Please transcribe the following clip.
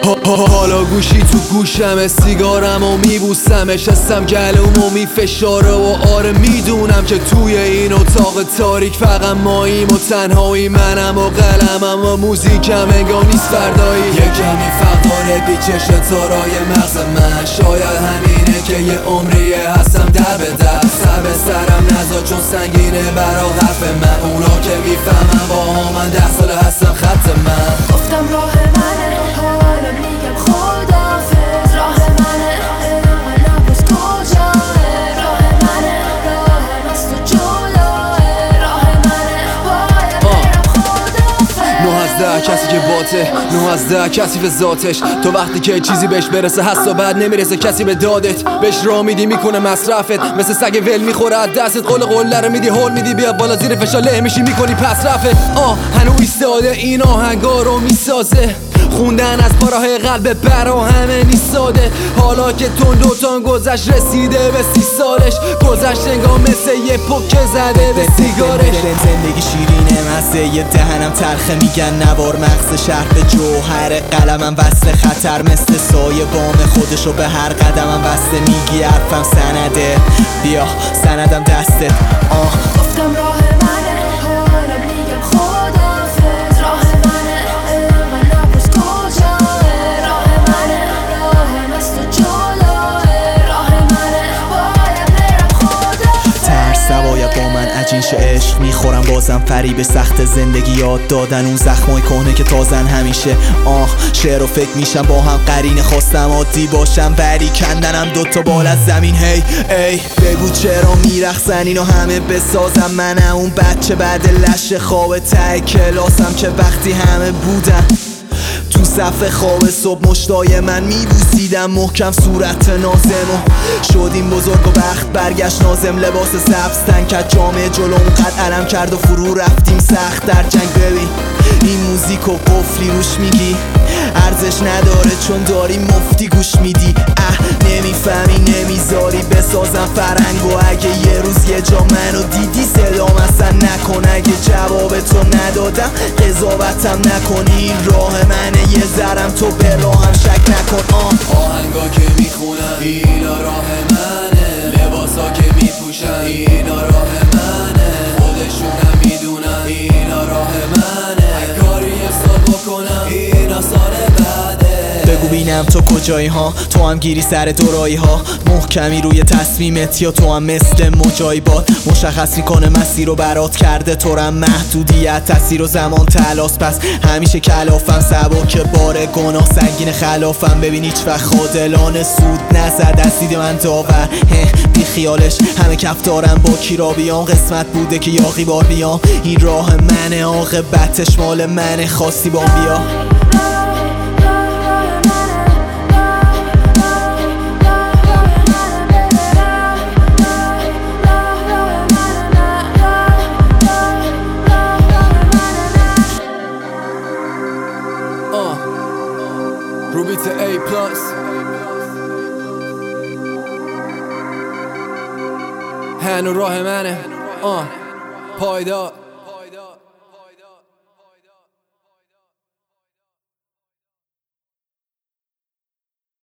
حالا گوشی تو گوشمه، سیگارم و میبوسمش، هستم گلوم و میفشاره و آره میدونم که توی این اتاق تاریک فقط ماییم و تنهایی، منم و قلمم و موزیکم انگار نیست فردایی. یه کمی فقاره پیچش تارای مغز من، شاید همینه که یه عمریه هستم در به در. سر به سرم نزا چون سنگینه برا حرف من، اونا که میفهمن با من 10 سال هستم خط من. گفتم راه منه، حالا میگم خداحافظ. راه منه، نپرس کجاه. راه منه، راه از تو جلوه. راه منه، باید برم خداحافظ. 9 از 10 کسی که باته، 9 از 10 کسی به ذاتش. تو وقتی که چیزی بهش برسه هست و بعد نمیرسه کسی به دادت، بهش راه میدی میکنه مصرفت، مثل سگ ول میخوره از دستت. قله رو میدی هول میدی بیا بالا، زیر فشار له میشی میکنی پس رفت. هنو ایستاده این آهنگا رو میسازه، خوندن از پاراهای قلب برا همه نیست ساده. حالا که تون گذشت رسیده به 30 سالش، گذشت انگار مثل یه پک زده به سیگارش. زندگی شیرینه مزه، یه دهنم تلخه، میگن نوار مغز شهر به جوهر قلمم وصل خطر، مثل سایه بام خودشو به هر قدمم بسته. میگی حرفم سنده، بیا سندم دستت. گفتم راه منه، حالا میگم خداحافظ. راه منه، نپرس کجاه. راه منه، راه از تو جلوه. راه منه، باید برم خداحافظ. ترس نباید با من عجین شه، عشق میخورم بازم فریب سخت زندگی، یاد دادن اون زخمای کهنه که تازن همیشه. شعر و فکر میشم با هم قرینه، خواستم عادی باشم ولی کندنم دوتا بال از زمین. هی ای بگو چرا میرخصن اینو همه بسازم، منم اون بچه بعد لش خواب ته کلاسم که وقتی همه بودن تو صف خواب صبح مشتای من میبوسیدم محکم صورت نازمو. شدیم بزرگ و بخت برگشت نازم، لباس سبز تن کرد جامعه جلوم قد علم کرد و فرو رفتیم سخت در جنگ. ببین این موزیک و قفلی روش میگی ارزش نداره چون داری مفتی گوش میدی. نمیفهمی نمیذاری بسازم فرنگ، و اگه یه روز یه جا منو دیدی صدام اصلا نکن. اگه جواب تو ندادم قضاوتم نکنی، راه منه یه ذرم تو به راهم شک نکن. آهنگا که میخونم اینا راه منه، لباسا که میپوشن اینا راه منه، خودشونم میدونن اینا راه منه. کاری سال بکنم اینا سال بعده. بگو بینم تو کجایی ها، تو هم گیری سر دورایی ها، محکمی روی تصمیمت یا تو هم مثل مجایبات مشخص میکنه مسیر رو برات کرده. تو هم محدودیت تاثیر و زمان تلاس، پس همیشه کلافم سبک بار گناه سنگین خلافم. ببین هیچ وقت خادلانه سود نزد از دید من داور، بی خیالش همه کف دارم با کی را بیام. قسمت بوده که یاقی بار بیام، این راه منه عاقبتش مال منه، خواستی با بیا. روبیت A+. هنو راه منه، پایدار.